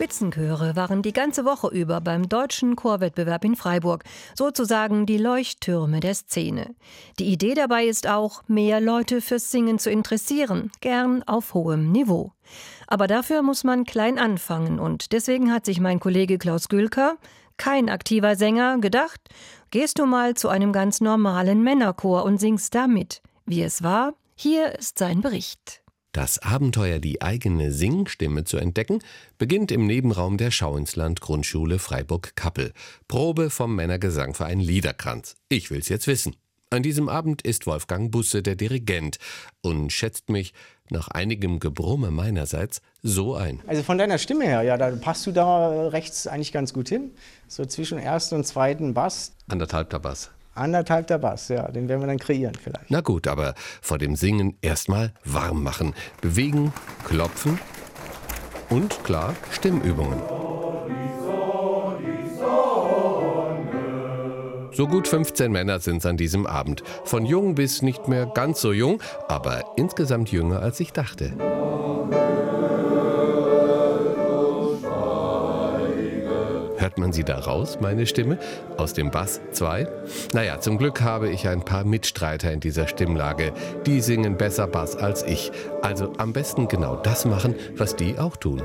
Spitzenchöre waren die ganze Woche über beim deutschen Chorwettbewerb in Freiburg, sozusagen die Leuchttürme der Szene. Die Idee dabei ist auch, mehr Leute fürs Singen zu interessieren, gern auf hohem Niveau. Aber dafür muss man klein anfangen und deswegen hat sich mein Kollege Klaus Gülker, kein aktiver Sänger, gedacht, gehst du mal zu einem ganz normalen Männerchor und singst da mit. Wie es war, hier ist sein Bericht. Das Abenteuer, die eigene Singstimme zu entdecken, beginnt im Nebenraum der Schauinsland-Grundschule Freiburg-Kappel. Probe vom Männergesangverein Liederkranz. Ich will's jetzt wissen. An diesem Abend ist Wolfgang Busse der Dirigent und schätzt mich nach einigem Gebrumme meinerseits so ein. Also von deiner Stimme her, ja, da passt du da rechts eigentlich ganz gut hin. So zwischen ersten und zweiten Bass. Anderthalbter Bass. Anderthalbter Bass, ja, den werden wir dann kreieren vielleicht. Na gut, aber vor dem Singen erstmal warm machen, bewegen, klopfen und klar Stimmübungen. So gut 15 Männer sind's an diesem Abend. Von jung bis nicht mehr ganz so jung, aber insgesamt jünger als ich dachte. Hört man sie da raus, meine Stimme? Aus dem Bass 2? Naja, zum Glück habe ich ein paar Mitstreiter in dieser Stimmlage. Die singen besser Bass als ich. Also am besten genau das machen, was die auch tun.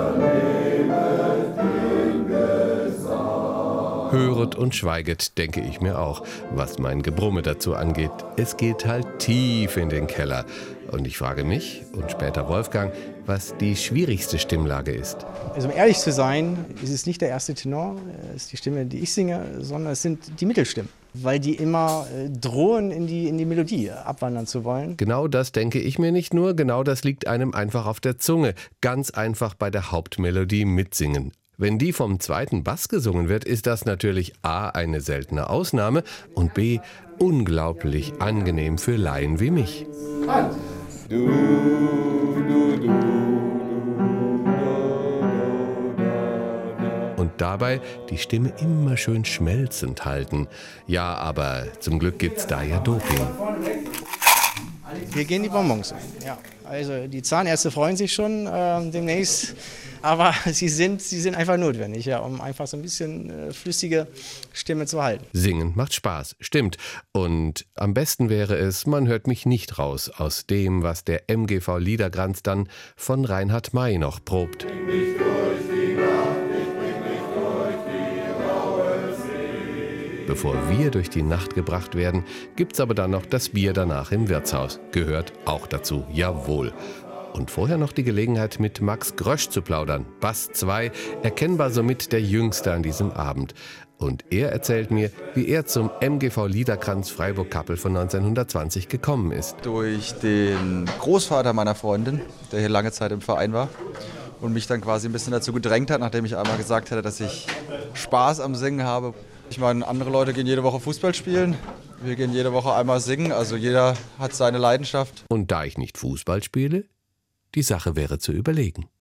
Höret und schweiget, denke ich mir auch, was mein Gebrumme dazu angeht. Es geht halt tief in den Keller. Und ich frage mich und später Wolfgang, was die schwierigste Stimmlage ist. Also um ehrlich zu sein, ist es nicht der erste Tenor, ist die Stimme, die ich singe, sondern es sind die Mittelstimmen. Weil die immer drohen, in die Melodie abwandern zu wollen. Genau das denke ich mir nicht nur, genau das liegt einem einfach auf der Zunge. Ganz einfach bei der Hauptmelodie mitsingen. Wenn die vom zweiten Bass gesungen wird, ist das natürlich A, eine seltene Ausnahme und B, unglaublich angenehm für Laien wie mich. Und dabei die Stimme immer schön schmelzend halten. Ja, aber zum Glück gibt's da ja Doping. Wir gehen die Bonbons ein, ja. Also die Zahnärzte freuen sich schon demnächst, aber sie sind einfach notwendig, ja, um einfach so ein bisschen flüssige Stimme zu halten. Singen macht Spaß, stimmt. Und am besten wäre es, man hört mich nicht raus aus dem, was der MGV Liederkranz dann von Reinhard May noch probt. Bevor wir durch die Nacht gebracht werden, gibt's aber dann noch das Bier danach im Wirtshaus. Gehört auch dazu, jawohl. Und vorher noch die Gelegenheit, mit Max Grösch zu plaudern. Bass 2, erkennbar somit der Jüngste an diesem Abend. Und er erzählt mir, wie er zum MGV Liederkranz Freiburg-Kappel von 1920 gekommen ist. Durch den Großvater meiner Freundin, der hier lange Zeit im Verein war. Und mich dann quasi ein bisschen dazu gedrängt hat, nachdem ich einmal gesagt hatte, dass ich Spaß am Singen habe. Ich meine, andere Leute gehen jede Woche Fußball spielen, wir gehen jede Woche einmal singen, also jeder hat seine Leidenschaft. Und da ich nicht Fußball spiele, die Sache wäre zu überlegen.